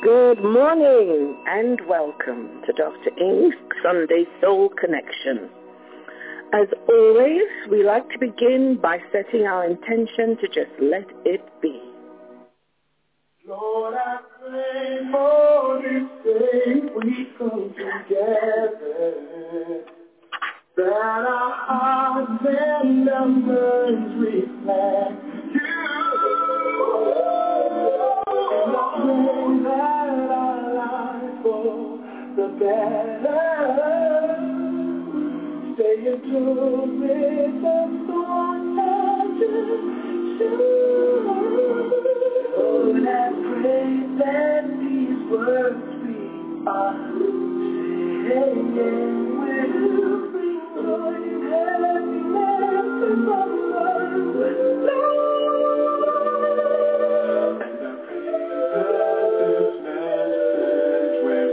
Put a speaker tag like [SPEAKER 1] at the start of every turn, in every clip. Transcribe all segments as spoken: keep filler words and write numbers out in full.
[SPEAKER 1] Good morning and welcome to Doctor Ing's Sunday Soul Connection. As always, we like to begin by setting our intention to just let it be.
[SPEAKER 2] Lord, I pray for this day we come together, that our hearts and our minds reflect you. And I pray that our lives for the better, stay in tune with the thoughts of Jesus. Lord, I pray that these words we are saying will bring joy and happiness in the world. Lord, and I pray that this message will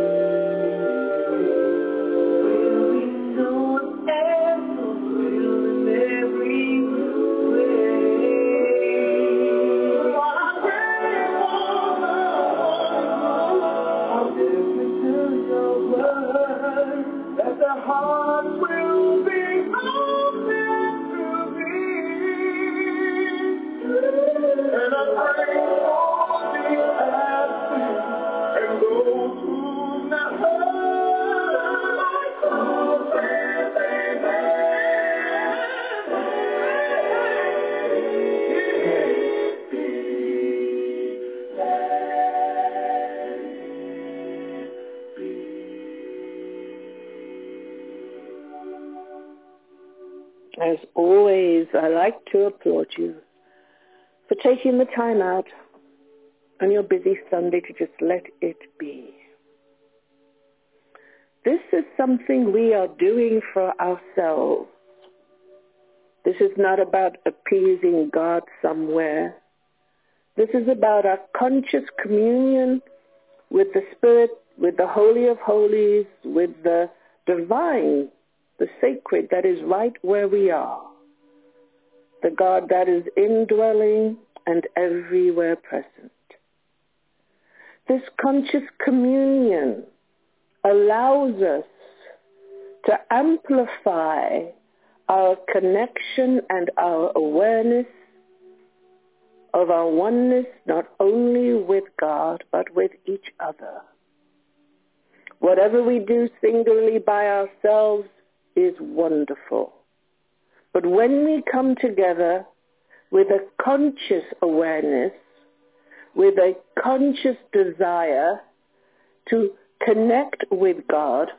[SPEAKER 2] be known and fulfilled in every that the hearts will be open to thee. And I pray for the absent and those who not heard. Oh, praise
[SPEAKER 1] As always, I like to applaud you for taking the time out on your busy Sunday to just let it be. This is something we are doing for ourselves. This is not about appeasing God somewhere. This is about our conscious communion with the Spirit, with the Holy of Holies, with the divine, the sacred that is right where we are, the God that is indwelling and everywhere present. This conscious communion allows us to amplify our connection and our awareness of our oneness, not only with God, but with each other. Whatever we do singularly by ourselves is wonderful. But when we come together with a conscious awareness, with a conscious desire to connect with God,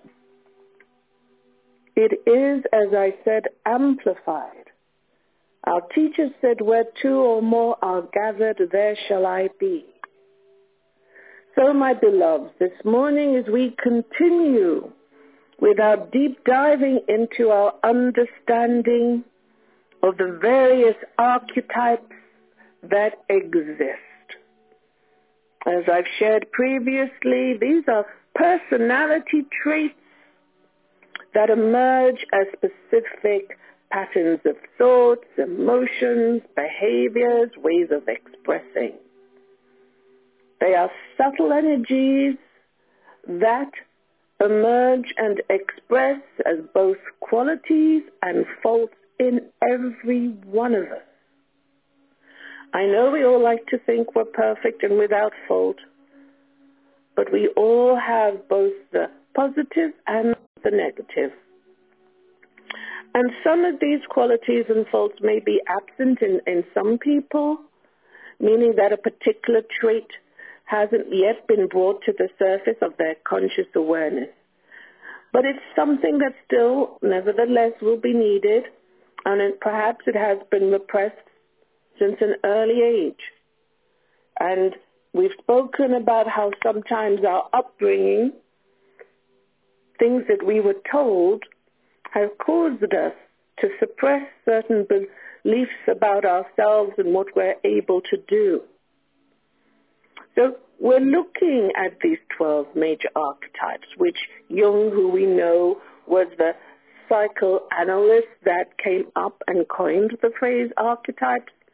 [SPEAKER 1] it is, as I said, amplified. Our teacher said, where two or more are gathered, there shall I be. So, my beloveds, this morning as we continue with our deep diving into our understanding of the various archetypes that exist. As I've shared previously, these are personality traits that emerge as specific patterns of thoughts, emotions, behaviors, ways of expressing. They are subtle energies that emerge and express as both qualities and faults in every one of us. I know we all like to think we're perfect and without fault, but we all have both the positive and the negative. And some of these qualities and faults may be absent in, in some people, meaning that a particular trait hasn't yet been brought to the surface of their conscious awareness. But it's something that still, nevertheless, will be needed, and it, perhaps it has been repressed since an early age. And we've spoken about how sometimes our upbringing, things that we were told, have caused us to suppress certain beliefs about ourselves and what we're able to do. So we're looking at these twelve major archetypes, which Jung, who we know was the psychoanalyst that came up and coined the phrase archetypes,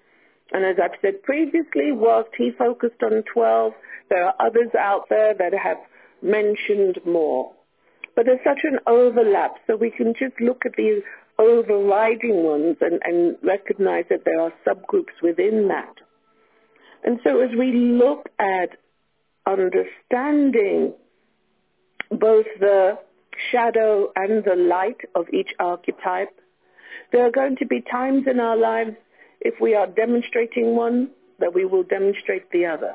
[SPEAKER 1] And as I've said previously, whilst he focused on twelve, there are others out there that have mentioned more. But there's such an overlap, so we can just look at these overriding ones and, and recognize that there are subgroups within that. And so as we look at understanding both the shadow and the light of each archetype, there are going to be times in our lives, if we are demonstrating one, that we will demonstrate the other.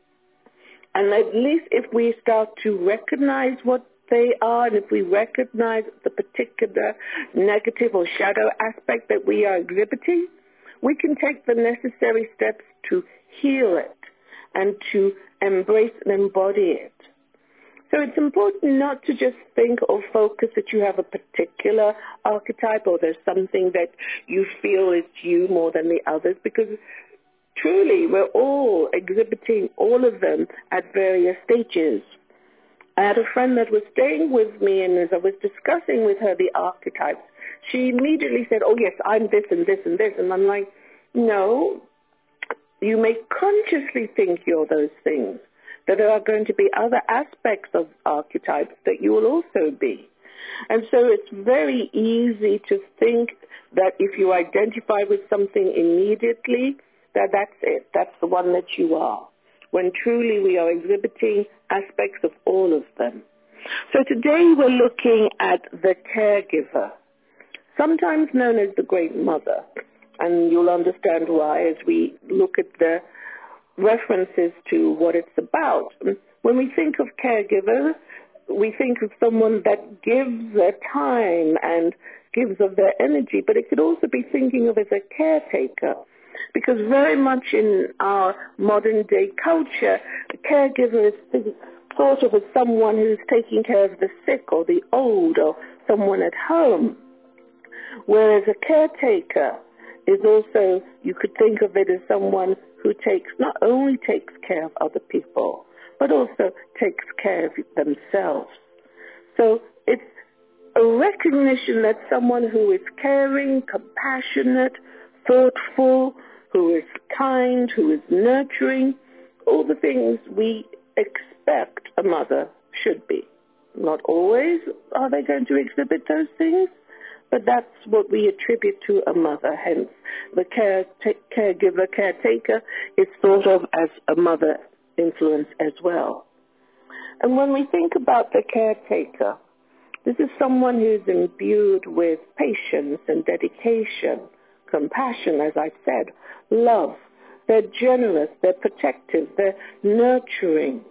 [SPEAKER 1] And at least if we start to recognize what they are, and if we recognize the particular negative or shadow aspect that we are exhibiting, we can take the necessary steps to heal it and to embrace and embody it. So it's important not to just think or focus that you have a particular archetype or there's something that you feel is you more than the others, because truly we're all exhibiting all of them at various stages. I had a friend that was staying with me, and as I was discussing with her the archetypes, she immediately said, oh yes, I'm this and this and this. And I'm like, no, you may consciously think you're those things, that there are going to be other aspects of archetypes that you will also be. And so it's very easy to think that if you identify with something immediately, that that's it, that's the one that you are, when truly we are exhibiting aspects of all of them. So today we're looking at the caregiver, sometimes known as the Great Mother, and you'll understand why as we look at the references to what it's about. When we think of caregiver, we think of someone that gives their time and gives of their energy, but it could also be thinking of as a caretaker, because very much in our modern day culture, a caregiver is thought of as someone who's taking care of the sick or the old or someone at home, whereas a caretaker is also, you could think of it as someone who takes, not only takes care of other people, but also takes care of themselves. So it's a recognition that someone who is caring, compassionate, thoughtful, who is kind, who is nurturing, all the things we expect a mother should be. Not always are they going to exhibit those things, but that's what we attribute to a mother. Hence, the care, t- caregiver, caretaker is thought of as a mother influence as well. And when we think about the caretaker, this is someone who's imbued with patience and dedication, compassion, as I said, love. They're generous, they're protective, they're nurturing.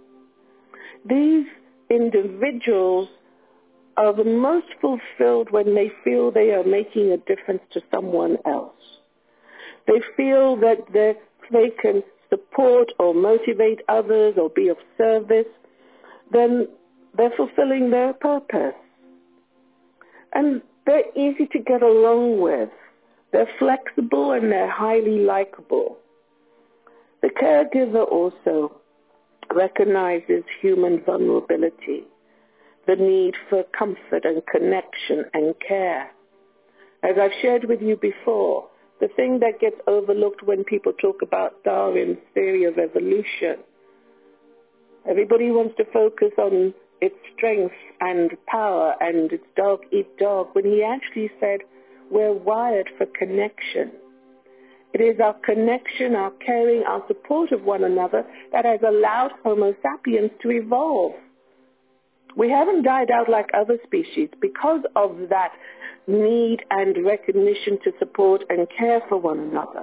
[SPEAKER 1] These individuals are the most fulfilled when they feel they are making a difference to someone else. They feel that they can support or motivate others or be of service, then they're fulfilling their purpose. And they're easy to get along with. They're flexible and they're highly likable. The caregiver also recognizes human vulnerability, the need for comfort and connection and care. As I've shared with you before, the thing that gets overlooked when people talk about Darwin's theory of evolution, everybody wants to focus on its strength and power and its dog eat dog, when he actually said we're wired for connection. It is our connection, our caring, our support of one another that has allowed Homo sapiens to evolve. We haven't died out like other species because of that need and recognition to support and care for one another.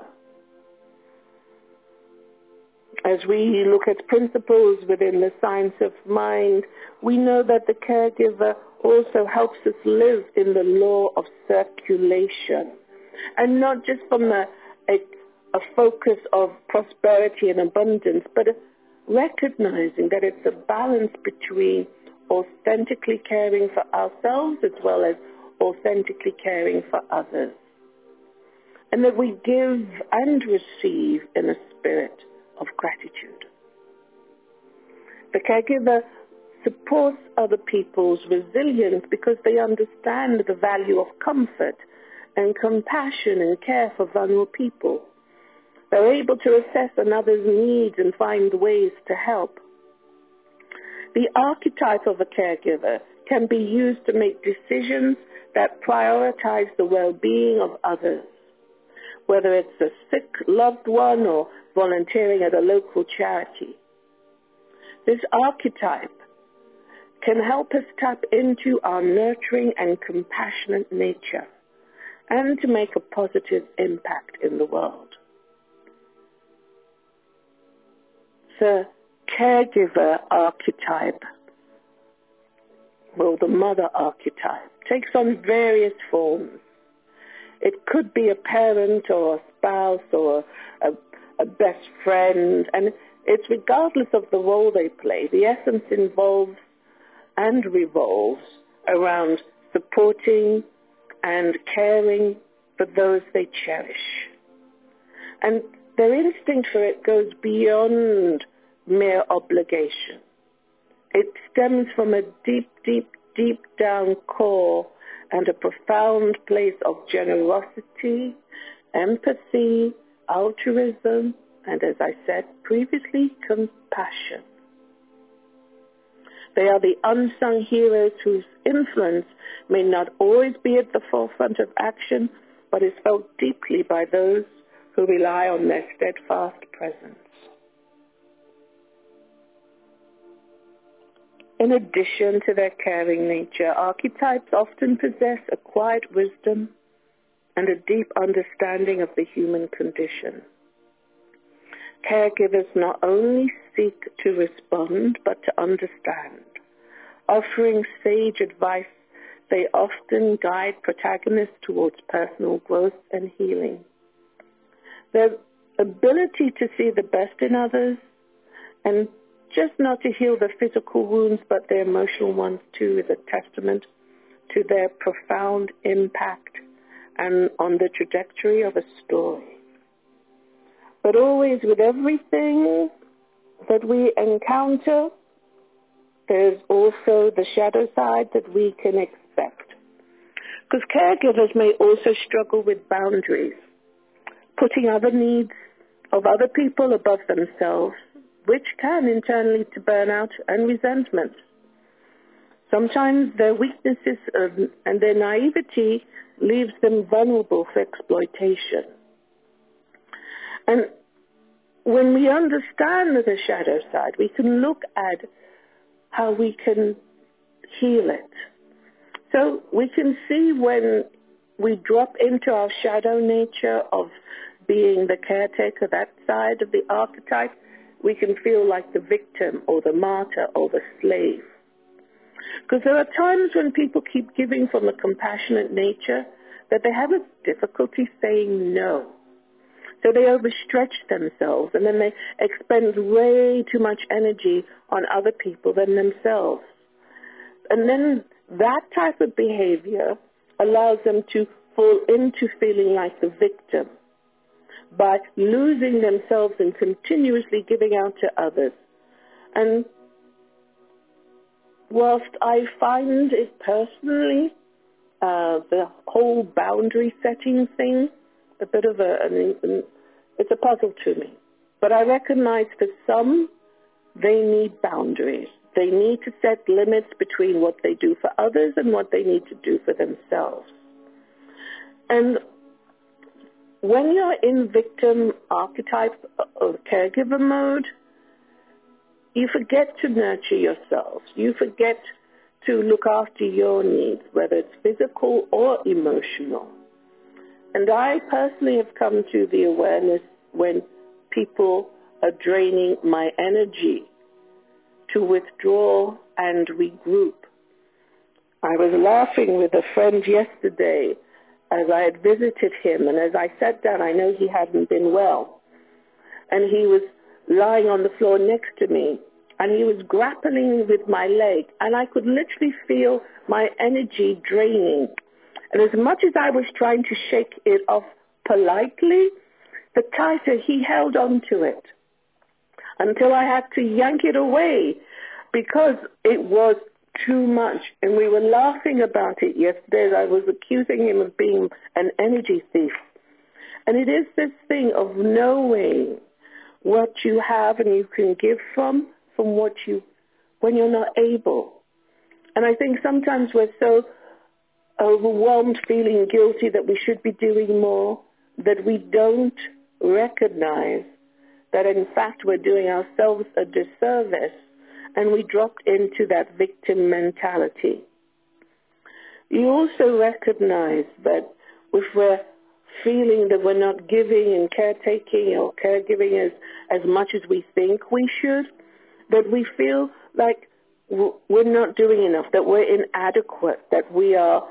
[SPEAKER 1] As we look at principles within the science of mind, we know that the caregiver also helps us live in the law of circulation, and not just from a, a, a focus of prosperity and abundance, but recognizing that it's a balance between authentically caring for ourselves as well as authentically caring for others, and that we give and receive in a spirit of gratitude. The caregiver supports other people's resilience because they understand the value of comfort and compassion and care for vulnerable people. They're able to assess another's needs and find ways to help. The archetype of a caregiver can be used to make decisions that prioritize the well-being of others, whether it's a sick loved one or volunteering at a local charity. This archetype can help us tap into our nurturing and compassionate nature and to make a positive impact in the world. The caregiver archetype, well, the mother archetype, takes on various forms. It could be a parent or a spouse or a, a best friend, and it's regardless of the role they play. The essence involves and revolves around supporting and caring for those they cherish. And their instinct for it goes beyond mere obligation. It stems from a deep, deep, deep down core and a profound place of generosity, empathy, altruism, and as I said previously, compassion. They are the unsung heroes whose influence may not always be at the forefront of action, but is felt deeply by those who rely on their steadfast presence. In addition to their caring nature, archetypes often possess a quiet wisdom and a deep understanding of the human condition. Caregivers not only seek to respond, but to understand. Offering sage advice, they often guide protagonists towards personal growth and healing. Their ability to see the best in others and just not to heal the physical wounds, but the emotional ones too, is a testament to their profound impact and on the trajectory of a story. But always with everything that we encounter, there's also the shadow side that we can expect. Because caregivers may also struggle with boundaries, putting other needs of other people above themselves, which can in turn lead to burnout and resentment. Sometimes their weaknesses and their naivety leaves them vulnerable for exploitation. And when we understand the shadow side, we can look at how we can heal it. So we can see when we drop into our shadow nature of being the caretaker, that side of the archetype, we can feel like the victim or the martyr or the slave. Because there are times when people keep giving from a compassionate nature that they have a difficulty saying no. So they overstretch themselves and then they expend way too much energy on other people than themselves. And then that type of behavior allows them to fall into feeling like the victim by losing themselves and continuously giving out to others. And whilst I find it personally, uh, the whole boundary setting thing, a bit of a, an, it's a puzzle to me. But I recognize for some, they need boundaries. They need to set limits between what they do for others and what they need to do for themselves. And when you're in victim archetype or caregiver mode, you forget to nurture yourself. You forget to look after your needs, whether it's physical or emotional. And I personally have come to the awareness when people are draining my energy to withdraw and regroup. I was laughing with a friend yesterday as I had visited him, and as I sat down, I know he hadn't been well. And he was lying on the floor next to me, and he was grappling with my leg, and I could literally feel my energy draining. And as much as I was trying to shake it off politely, the tighter he held on to it until I had to yank it away because it was too much. And we were laughing about it yesterday. I was accusing him of being an energy thief. And it is this thing of knowing what you have and you can give from, from what you, when you're not able. And I think sometimes we're so overwhelmed, feeling guilty that we should be doing more, that we don't recognize that in fact we're doing ourselves a disservice, and we dropped into that victim mentality. You also recognize that if we're feeling that we're not giving and caretaking or caregiving as, as much as we think we should, that we feel like we're not doing enough, that we're inadequate, that we are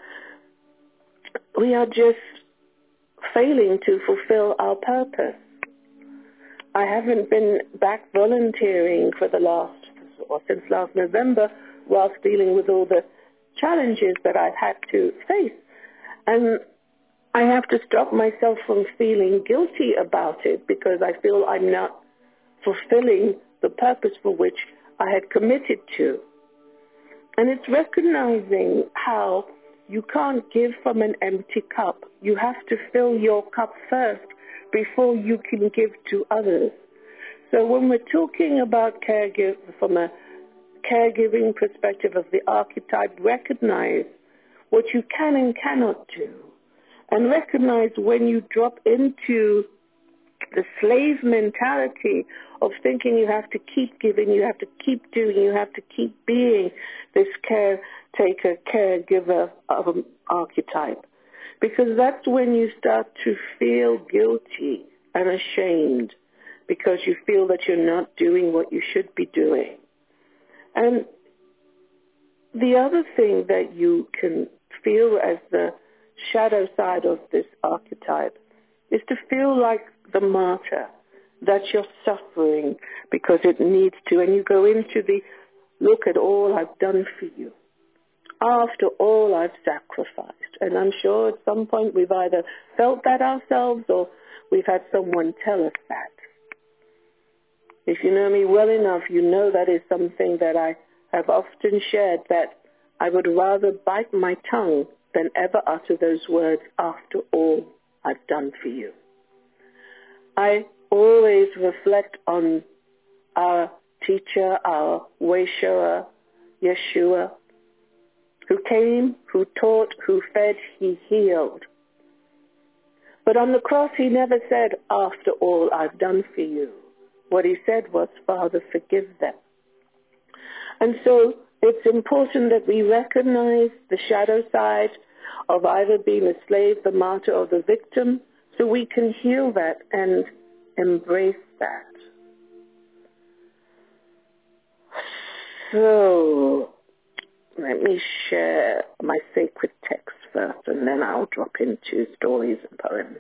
[SPEAKER 1] we are just failing to fulfill our purpose. I haven't been back volunteering for the last, or since last November, whilst dealing with all the challenges that I've had to face. And I have to stop myself from feeling guilty about it because I feel I'm not fulfilling the purpose for which I had committed to. And it's recognizing how you can't give from an empty cup. You have to fill your cup first before you can give to others. So when we're talking about caregiving from a caregiving perspective of the archetype, recognize what you can and cannot do. And recognize when you drop into the slave mentality of thinking you have to keep giving, you have to keep doing, you have to keep being this caretaker, caregiver of an archetype. Because that's when you start to feel guilty and ashamed because you feel that you're not doing what you should be doing. And the other thing that you can feel as the shadow side of this archetype is to feel like the martyr, that you're suffering because it needs to, and you go into the look at all I've done for you, after all I've sacrificed. And I'm sure at some point we've either felt that ourselves or we've had someone tell us that. If you know me well enough, you know that is something that I have often shared, that I would rather bite my tongue than ever utter those words, after all I've done for you. I always reflect on our teacher, our way shower, Yeshua, who came, who taught, who fed, he healed. But on the cross, he never said, after all I've done for you. What he said was, Father, forgive them. And so it's important that we recognize the shadow side of either being a slave, the martyr, or the victim, so we can heal that and embrace that. So let me share my sacred text first, and then I'll drop into stories and poems.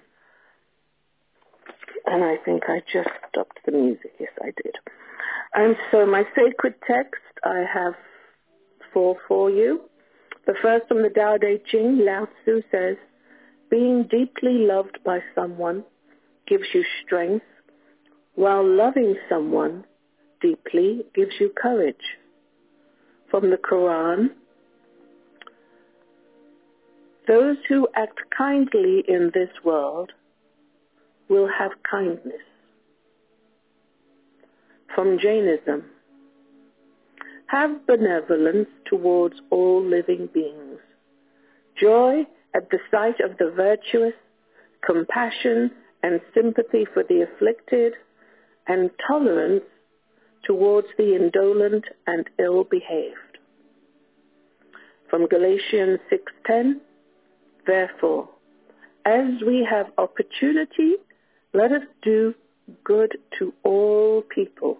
[SPEAKER 1] And I think I just stopped the music. Yes, I did. And so my sacred text, I have four for you. The first from the Tao Te Ching, Lao Tzu says, being deeply loved by someone gives you strength, while loving someone deeply gives you courage. From the Quran, those who act kindly in this world will have kindness. From Jainism, have benevolence towards all living beings, joy at the sight of the virtuous, compassion and sympathy for the afflicted, and tolerance towards the indolent and ill-behaved. From Galatians six ten, therefore, as we have opportunity, let us do good to all people.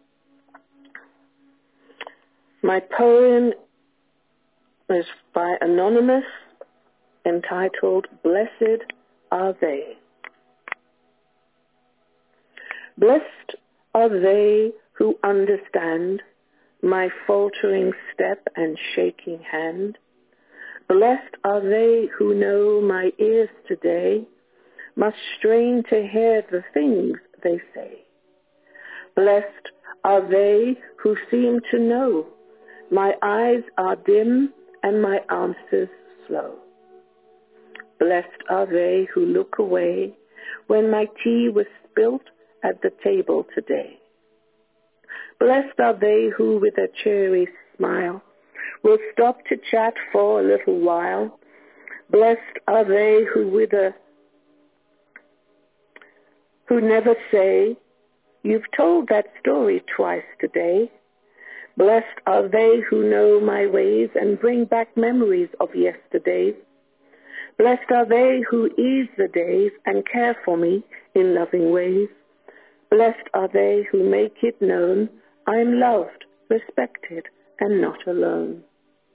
[SPEAKER 1] My poem is by Anonymous, entitled, Blessed Are They. Blessed are they who understand my faltering step and shaking hand. Blessed are they who know my ears today must strain to hear the things they say. Blessed are they who seem to know my eyes are dim and my answers slow. Blessed are they who look away when my tea was spilt at the table today. Blessed are they who with a cheery smile will stop to chat for a little while. Blessed are they who with a who never say, "You've told that story twice today." Blessed are they who know my ways and bring back memories of yesterdays. Blessed are they who ease the days and care for me in loving ways. Blessed are they who make it known I'm loved, respected, and not alone.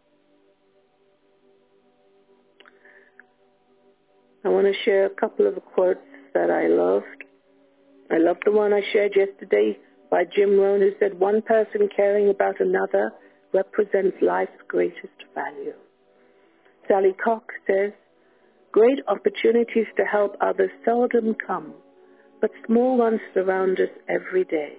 [SPEAKER 1] I want to share a couple of quotes that I loved. I loved the one I shared yesterday by Jim Rohn, who said, "One person caring about another represents life's greatest value." Sally Cox says, "Great opportunities to help others seldom come, but small ones surround us every day."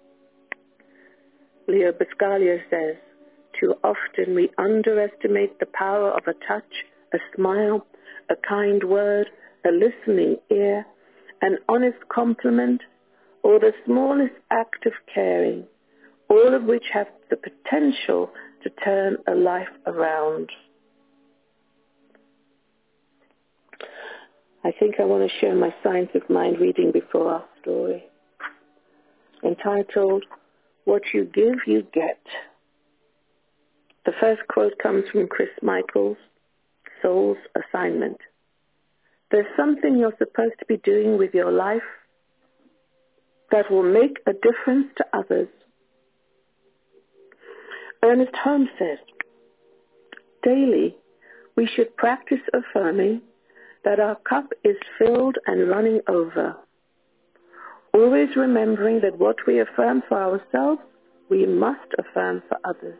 [SPEAKER 1] Leo Buscaglia says, "Too often we underestimate the power of a touch, a smile, a kind word, a listening ear, an honest compliment, or the smallest act of caring, all of which have the potential to turn a life around." I think I want to share my Science of Mind reading before our story, entitled, "What You Give, You Get." The first quote comes from Chris Michaels, Soul's Assignment. "There's something you're supposed to be doing with your life that will make a difference to others." Ernest Holmes says, "Daily, we should practice affirming that our cup is filled and running over, always remembering that what we affirm for ourselves, we must affirm for others."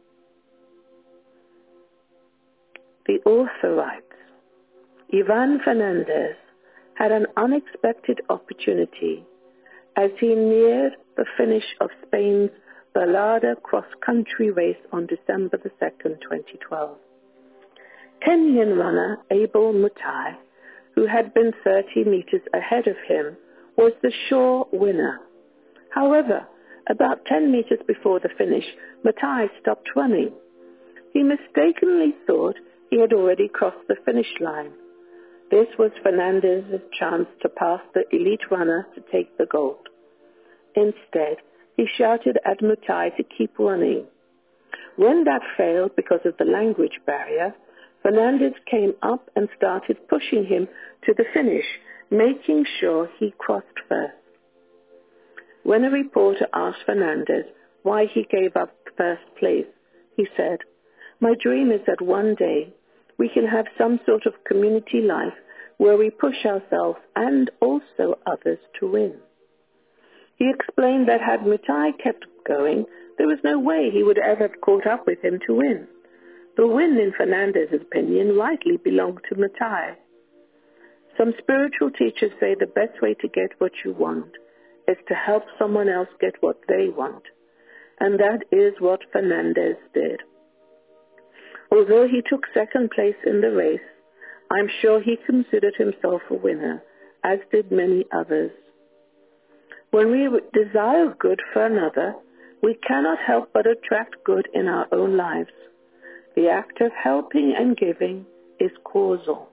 [SPEAKER 1] The author writes, "Ivan Fernandez had an unexpected opportunity as he neared the finish of Spain's Balada cross-country race on December the second, twenty twelve. Kenyan runner Abel Mutai, who had been thirty meters ahead of him, was the sure winner. However, about ten meters before the finish, Mutai stopped running. He mistakenly thought he had already crossed the finish line. This was Fernandez's chance to pass the elite runner to take the gold. Instead, he shouted at Mutai to keep running. When that failed because of the language barrier, Fernandez came up and started pushing him to the finish, making sure he crossed first. When a reporter asked Fernandez why he gave up first place, he said, "My dream is that one day we can have some sort of community life where we push ourselves and also others to win." He explained that had Mutai kept going, there was no way he would ever have caught up with him to win. The win, in Fernandez's opinion, rightly belonged to Mutai. Some spiritual teachers say the best way to get what you want is to help someone else get what they want. And that is what Fernandez did. Although he took second place in the race, I'm sure he considered himself a winner, as did many others. When we desire good for another, we cannot help but attract good in our own lives. The act of helping and giving is causal.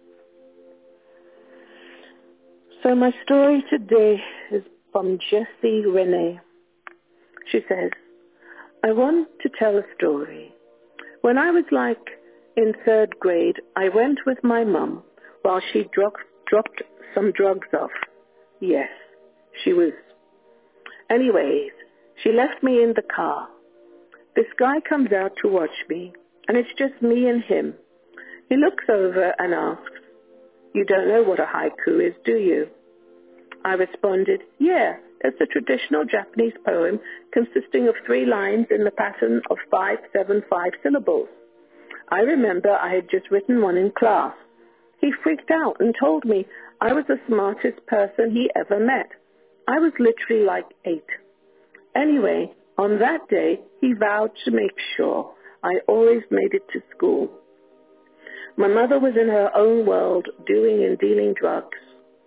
[SPEAKER 1] So my story today is from Jessie Renee. She says, "I want to tell a story. When I was like in third grade, I went with my mum while she dro- dropped some drugs off. Yes, she was. Anyways, she left me in the car. This guy comes out to watch me, and it's just me and him. He looks over and asks, 'You don't know what a haiku is, do you?' I responded, 'Yeah, it's a traditional Japanese poem consisting of three lines in the pattern of five, seven, five syllables. I remember I had just written one in class. He freaked out and told me I was the smartest person he ever met. I was literally like eight. Anyway, on that day, he vowed to make sure I always made it to school. My mother was in her own world doing and dealing drugs.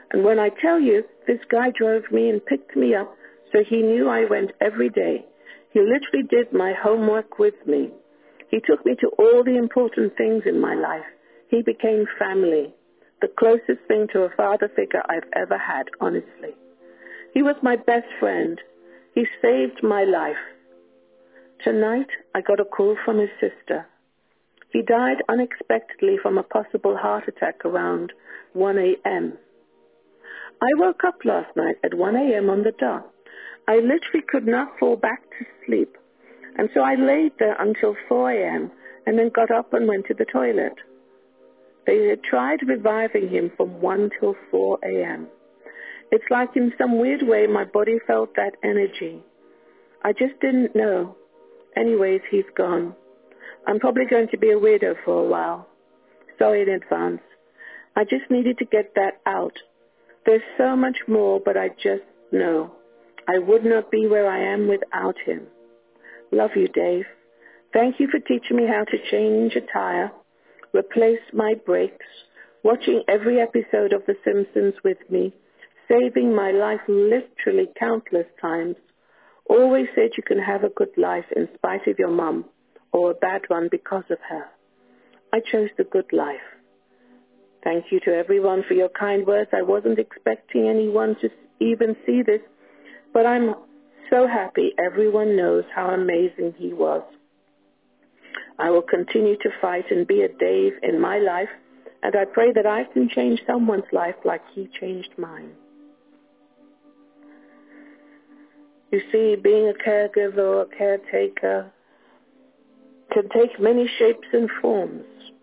[SPEAKER 1] And when I tell you, this guy drove me and picked me up, so he knew I went every day. He literally did my homework with me. He took me to all the important things in my life. He became family, the closest thing to a father figure I've ever had, honestly. He was my best friend. He saved my life. Tonight, I got a call from his sister. He died unexpectedly from a possible heart attack around one a.m. I woke up last night at one a.m. on the dot. I literally could not fall back to sleep. And so I laid there until four a.m. and then got up and went to the toilet. They had tried reviving him from one till four a.m. It's like in some weird way my body felt that energy. I just didn't know. Anyways, he's gone. I'm probably going to be a widow for a while. Sorry in advance. I just needed to get that out. There's so much more, but I just know. I would not be where I am without him. Love you, Dave. Thank you for teaching me how to change a tire, replace my brakes, watching every episode of The Simpsons with me, saving my life literally countless times. Always said you can have a good life in spite of your mum, or a bad one because of her. I chose the good life. Thank you to everyone for your kind words. I wasn't expecting anyone to even see this, but I'm so happy everyone knows how amazing he was. I will continue to fight and be a Dave in my life, and I pray that I can change someone's life like he changed mine. You see, being a caregiver or a caretaker can take many shapes and forms.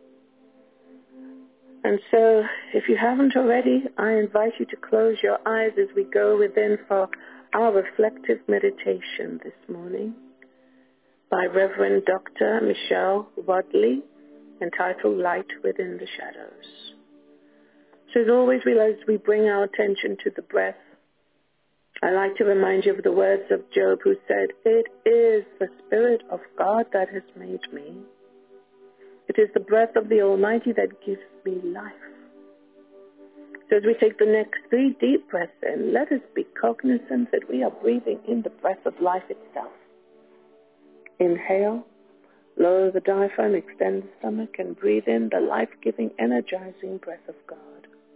[SPEAKER 1] And so, if you haven't already, I invite you to close your eyes as we go within for our reflective meditation this morning by Reverend Doctor Michelle Wadley, entitled Light Within the Shadows. So as always, we, as we bring our attention to the breath, I like to remind you of the words of Job, who said, "It is the Spirit of God that has made me. It is the breath of the Almighty that gives me life." So as we take the next three deep breaths in, let us be cognizant that we are breathing in the breath of life itself. Inhale, lower the diaphragm, extend the stomach, and breathe in the life-giving, energizing breath of God.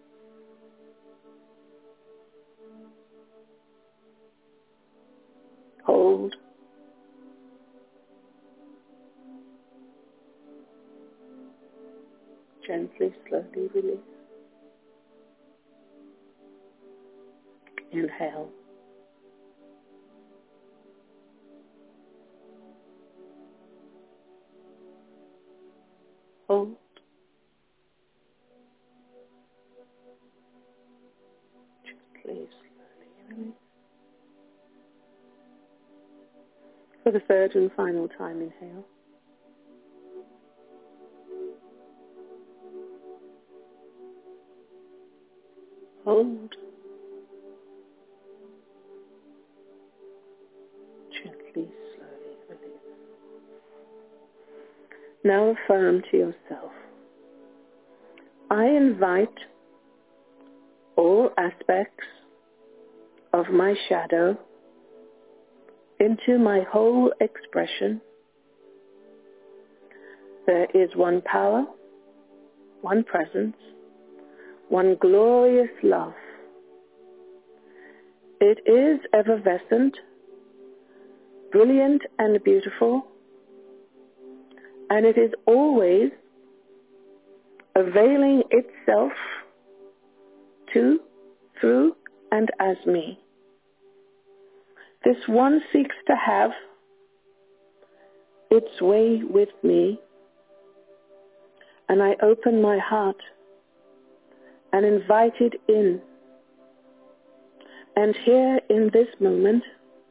[SPEAKER 1] Hold. Gently, slowly release. Inhale. Hold. Gently, slowly release. For the third and final time, inhale. Hold. Gently, slowly release. Now affirm to yourself, I invite all aspects of my shadow into my whole expression. There is one power, one presence, one glorious love. It is effervescent, brilliant and beautiful, and it is always availing itself to, through, and as me. This one seeks to have its way with me, and I open my heart and invite it in. And here in this moment,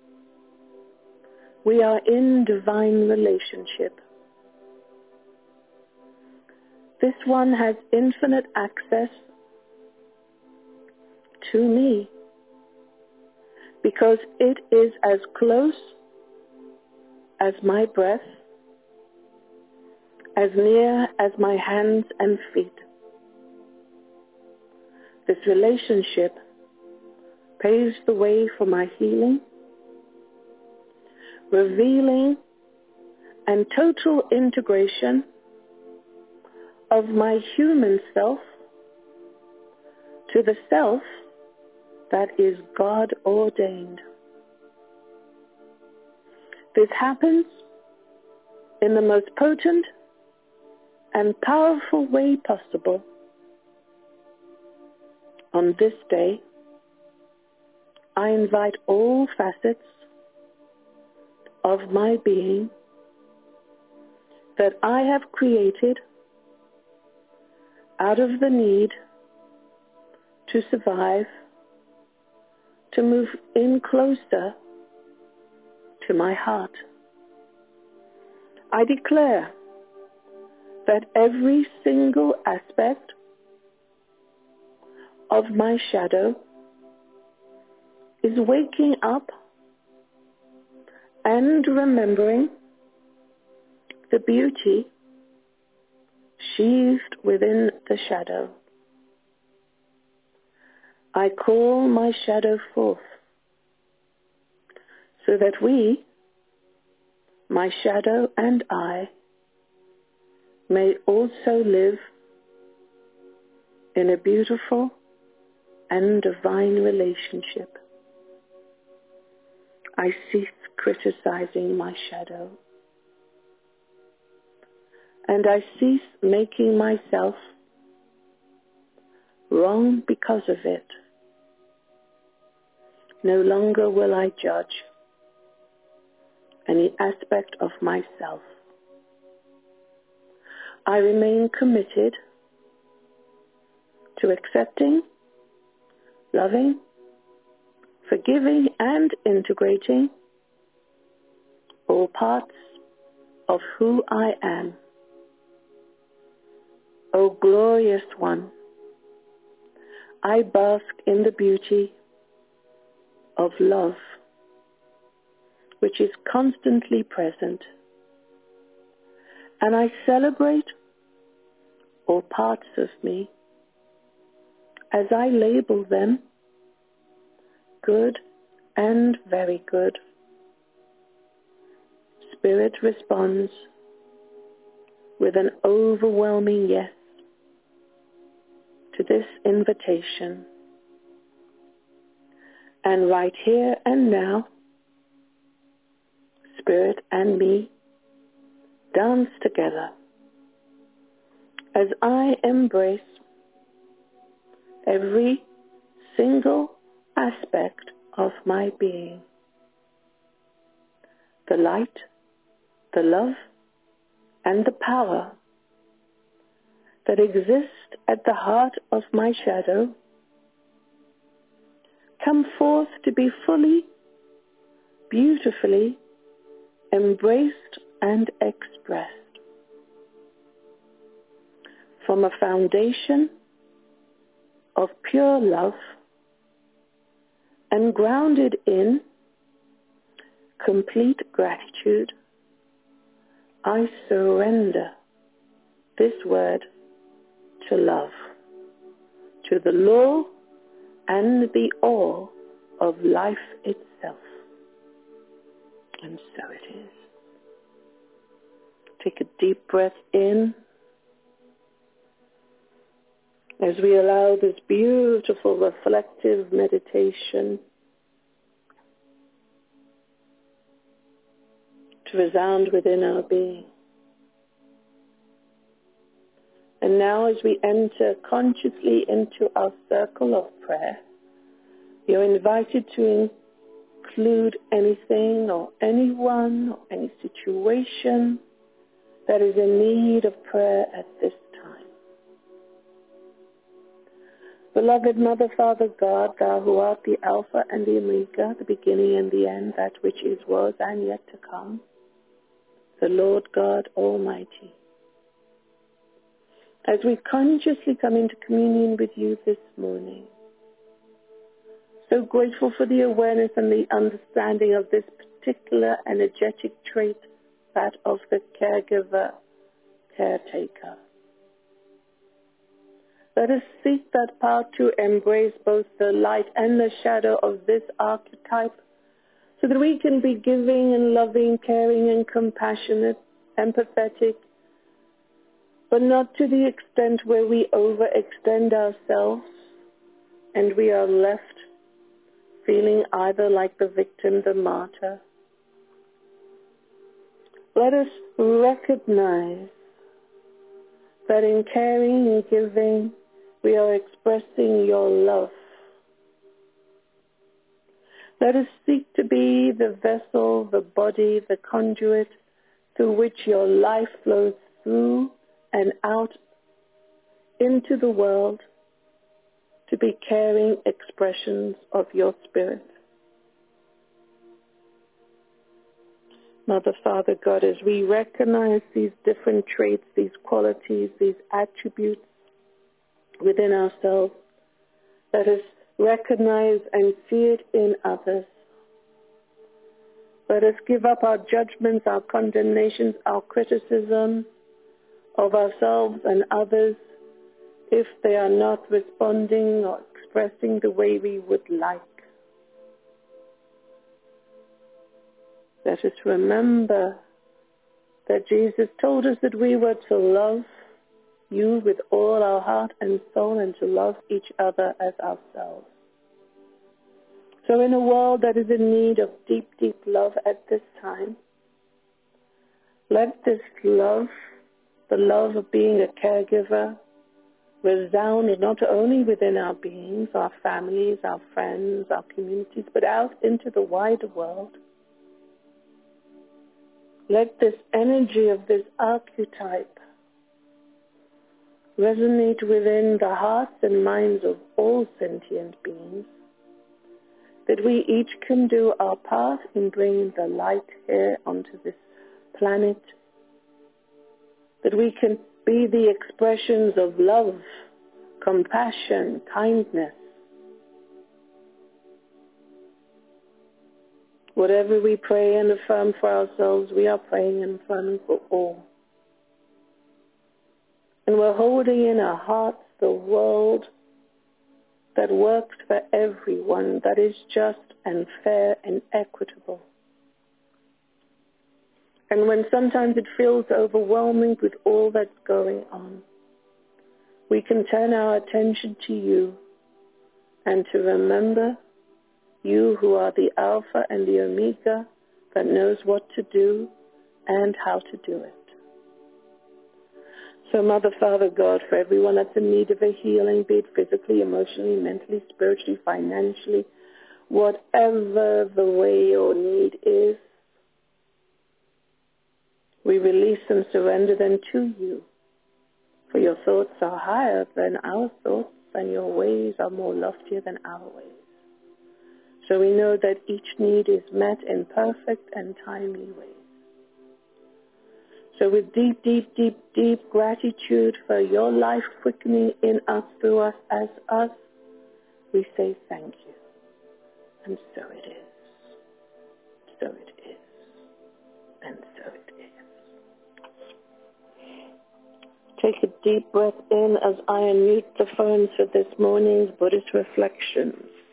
[SPEAKER 1] we are in divine relationship. This one has infinite access to me because it is as close as my breath, as near as my hands and feet. This relationship paves the way for my healing, revealing and total integration of my human self to the self that is God ordained. This happens in the most potent and powerful way possible. On this day, I invite all facets of my being that I have created out of the need to survive, to move in closer to my heart. I declare that every single aspect of my shadow is waking up and remembering the beauty sheathed within the shadow. I call my shadow forth so that we, my shadow and I, may also live in a beautiful and divine relationship. I cease criticizing my shadow, and I cease making myself wrong because of it. No longer will I judge any aspect of myself. I remain committed to accepting, loving, forgiving, and integrating all parts of who I am. O glorious one, I bask in the beauty of love, which is constantly present, and I celebrate all parts of me as I label them good and very good. Spirit responds with an overwhelming yes to this invitation. And right here and now, Spirit and me dance together as I embrace every single aspect of my being. The light, the love, and the power that exist at the heart of my shadow come forth to be fully, beautifully embraced and expressed. From a foundation of pure love and grounded in complete gratitude, I surrender this word to love, to the law and the awe of life itself. And so it is. Take a deep breath in as we allow this beautiful reflective meditation to resound within our being. And now as we enter consciously into our circle of prayer, you're invited to include anything or anyone or any situation that is in need of prayer at this time. Beloved Mother, Father God, Thou who art the Alpha and the Omega, the beginning and the end, that which is, was, and yet to come, the Lord God Almighty. As we consciously come into communion with you this morning, so grateful for the awareness and the understanding of this particular energetic trait, that of the caregiver, caretaker. Let us seek that power to embrace both the light and the shadow of this archetype so that we can be giving and loving, caring and compassionate, empathetic, but not to the extent where we overextend ourselves and we are left feeling either like the victim, the martyr. Let us recognize that in caring and giving, we are expressing your love. Let us seek to be the vessel, the body, the conduit through which your life flows through and out into the world to be caring expressions of your spirit. Mother, Father, God, as we recognize these different traits, these qualities, these attributes within ourselves, let us recognize and see it in others. Let us give up our judgments, our condemnations, our criticism of ourselves and others if they are not responding or expressing the way we would like. Let us remember that Jesus told us that we were to love you with all our heart and soul and to love each other as ourselves. So in a world that is in need of deep, deep love at this time, let this love, the love of being a caregiver, resound not only within our beings, our families, our friends, our communities, but out into the wider world. Let this energy of this archetype resonate within the hearts and minds of all sentient beings, that we each can do our part in bringing the light here onto this planet, that we can be the expressions of love, compassion, kindness. Whatever we pray and affirm for ourselves, we are praying and affirming for all. And we're holding in our hearts the world that works for everyone, that is just and fair and equitable. And when sometimes it feels overwhelming with all that's going on, we can turn our attention to you and to remember you who are the Alpha and the Omega that knows what to do and how to do it. So Mother, Father, God, for everyone that's in need of a healing, be it physically, emotionally, mentally, spiritually, financially, whatever the way or need is, we release and surrender them to you. For your thoughts are higher than our thoughts, and your ways are more loftier than our ways. So we know that each need is met in perfect and timely ways. So with deep, deep, deep, deep gratitude for your life quickening in us, through us, as us, we say thank you. And so it is. So it is. And so it is. Take a deep breath in as I unmute the phones for this morning's Buddhist reflections.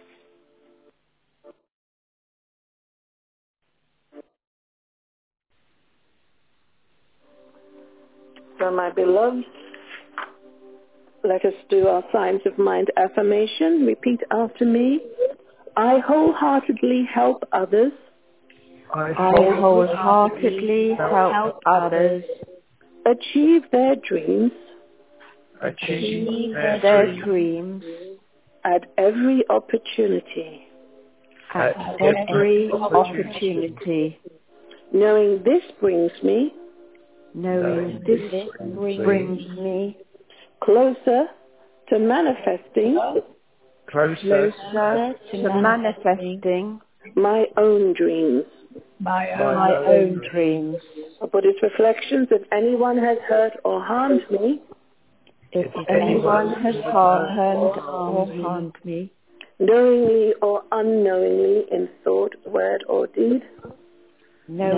[SPEAKER 1] So my beloved, let us do our Signs of Mind affirmation. Repeat after me. I wholeheartedly help others.
[SPEAKER 3] I wholeheartedly help others
[SPEAKER 1] Achieve their dreams.
[SPEAKER 3] achieve their dreams
[SPEAKER 1] At every opportunity.
[SPEAKER 3] at every opportunity,
[SPEAKER 1] Knowing this brings me
[SPEAKER 3] knowing this brings me
[SPEAKER 1] closer to manifesting
[SPEAKER 2] Closer
[SPEAKER 3] closer to manifesting
[SPEAKER 1] my own dreams.
[SPEAKER 2] my
[SPEAKER 3] my own dreams.
[SPEAKER 1] Buddhist reflections, if anyone has hurt or harmed me,
[SPEAKER 3] If anyone has harmed or harmed me,
[SPEAKER 1] knowingly or unknowingly in thought, word or deed,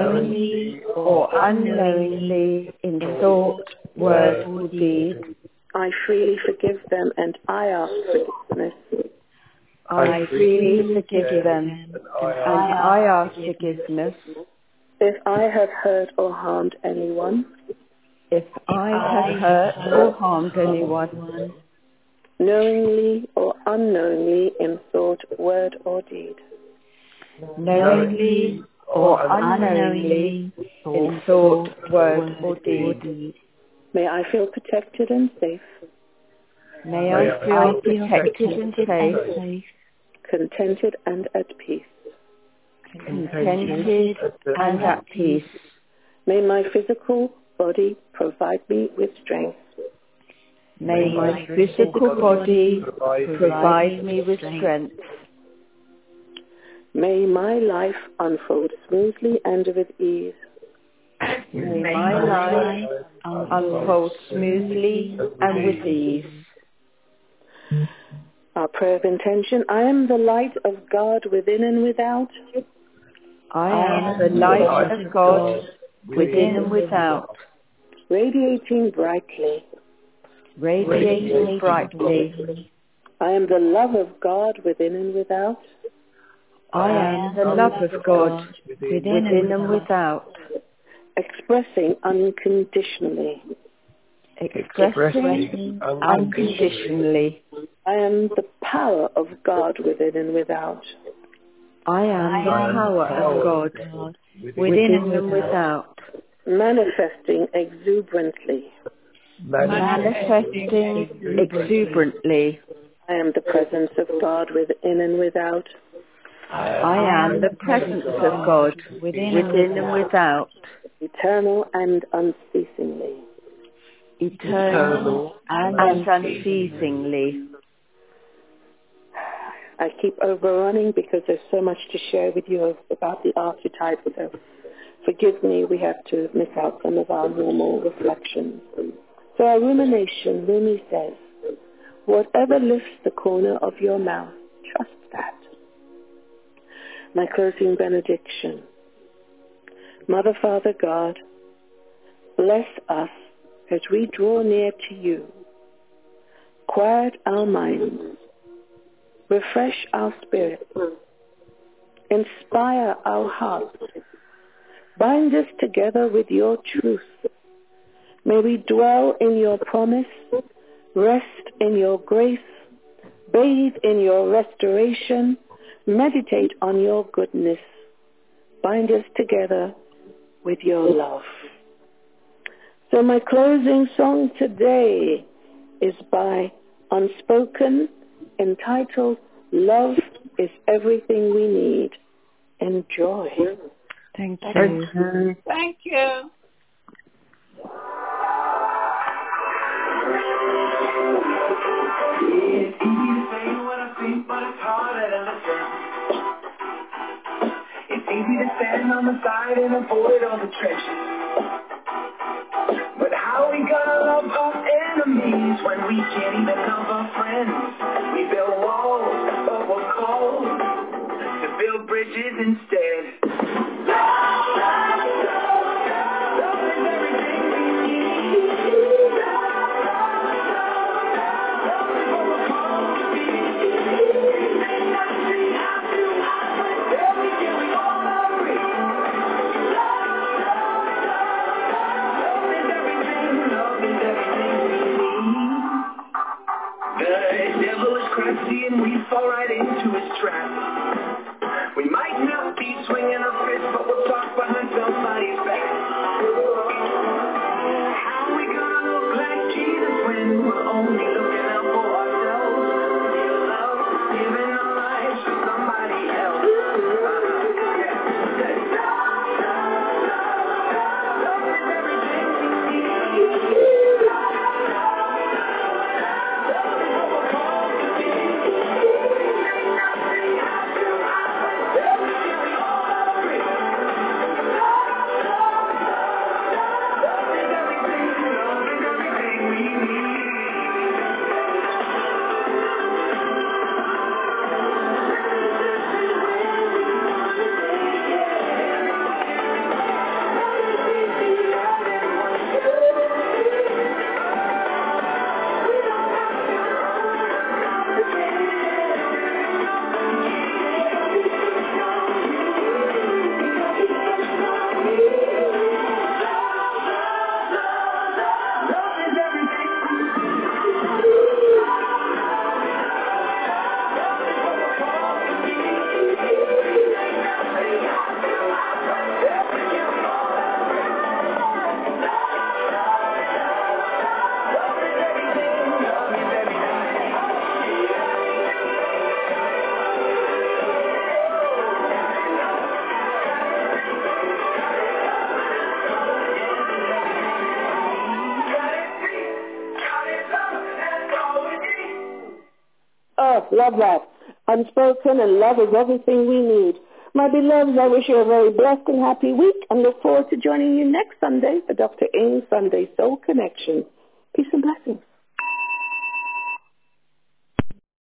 [SPEAKER 3] knowingly or unknowingly in thought, word or deed,
[SPEAKER 1] I freely forgive them and I ask forgiveness.
[SPEAKER 3] I freely forgive them, and I ask forgiveness.
[SPEAKER 1] If I have hurt or harmed anyone,
[SPEAKER 3] if I have hurt or harmed anyone,
[SPEAKER 1] knowingly or unknowingly in thought, word or deed,
[SPEAKER 3] knowingly or unknowingly in thought, word or deed,
[SPEAKER 1] may I feel protected and safe,
[SPEAKER 3] may I feel protected and safe,
[SPEAKER 1] contented and at peace.
[SPEAKER 3] contented and at peace.
[SPEAKER 1] May my physical body provide me with strength.
[SPEAKER 3] May my physical body provide me with strength.
[SPEAKER 1] May my life unfold smoothly and with ease.
[SPEAKER 3] May my life unfold smoothly and with ease.
[SPEAKER 1] Our prayer of intention: I am the light of God within and without.
[SPEAKER 3] I am the light of God within and without,
[SPEAKER 1] radiating brightly.
[SPEAKER 3] radiating brightly.
[SPEAKER 1] I am the love of God within and without.
[SPEAKER 3] I am the love of God within and without,
[SPEAKER 1] expressing unconditionally.
[SPEAKER 3] expressing unconditionally.
[SPEAKER 1] I am the power of God within and without.
[SPEAKER 3] I am the power of God within and without,
[SPEAKER 1] manifesting exuberantly.
[SPEAKER 3] manifesting exuberantly.
[SPEAKER 1] I am the presence of God within and without.
[SPEAKER 3] I am the presence of God within and without,
[SPEAKER 1] eternal and unceasingly.
[SPEAKER 3] eternal and unceasingly.
[SPEAKER 1] I keep overrunning because there's so much to share with you about the archetypes, so forgive me, we have to miss out some of our normal reflections. So our rumination, Rumi says, whatever lifts the corner of your mouth, trust that. My closing benediction. Mother, Father, God, bless us as we draw near to you. Quiet our minds. Refresh our spirits. Inspire our hearts. Bind us together with your truth. May we dwell in your promise, rest in your grace, bathe in your restoration, meditate on your goodness. Bind us together with your love. So my closing song today is by Unspoken, entitled Love is Everything We Need. Enjoy.
[SPEAKER 3] Thank you.
[SPEAKER 4] Thank you.
[SPEAKER 2] It's easy to say what I think, but it's harder to listen. It's easy to stand on the side and avoid all the trenches. But how we gonna love our enemies when we can't even love our friends? We build walls, but we're called to build bridges instead. Love, love, love, love is everything we need. Love, love, love, love is what we're called to be. We may not see eye to eye, but every day we all agree. Love, love, love, love is everything, love is everything we need. The devil is crafty and we fall right into his trap. We might not be swinging a fist, but we'll talk behind somebody's back. How we gonna look like Jesus when we're only looking out for ourselves? Real love, giving our lives for somebody else. Uh-huh. Yeah. Love, love, love, love is everything we need. Love, love, love, love is what we're called to be. We may not see eye to eye, but every day we all agree.
[SPEAKER 1] Love that. Unspoken, and love is everything we need. My beloveds, I wish you a very blessed and happy week and look forward to joining you next Sunday for Doctor Ing's Sunday Soul Connection. Peace and blessings.